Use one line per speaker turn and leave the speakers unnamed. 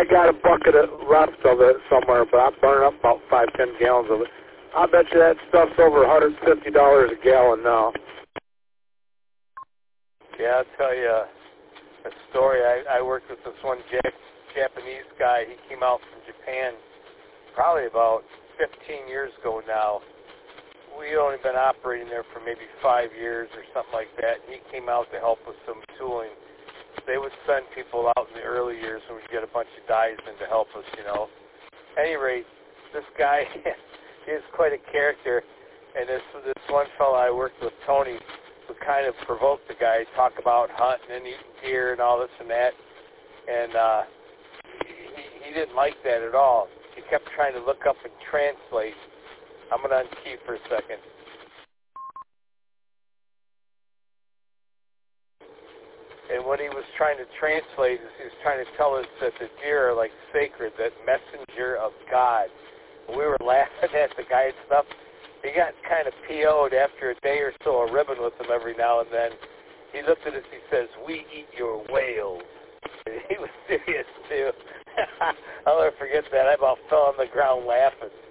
got a bucket left of it somewhere, but I burn up about 5-10 gallons of it. I bet you that stuff's over $150 a gallon now.
Yeah, I'll tell you a story. I worked with this one Japanese guy. He came out from Japan probably about 15 years ago now. We only been operating there for maybe 5 years or something like that. He came out to help with some tooling. They would send people out in the early years when we'd get a bunch of guys in to help us, you know. At any rate, this guy is quite a character, and this one fellow I worked with, Tony, would kind of provoke the guy, talk about hunting and eating deer and all this and that, and he didn't like that at all. He kept trying to look up and translate. I'm going to unkey for a second. And what he was trying to translate is he was trying to tell us that the deer are like sacred, that messenger of God. And we were laughing at the guy and stuff. He got kind of PO'd after a day or so of ribbing with him every now and then. He looked at us, he says, "We eat your whales." And he was serious too. I'll never forget that. I about fell on the ground laughing.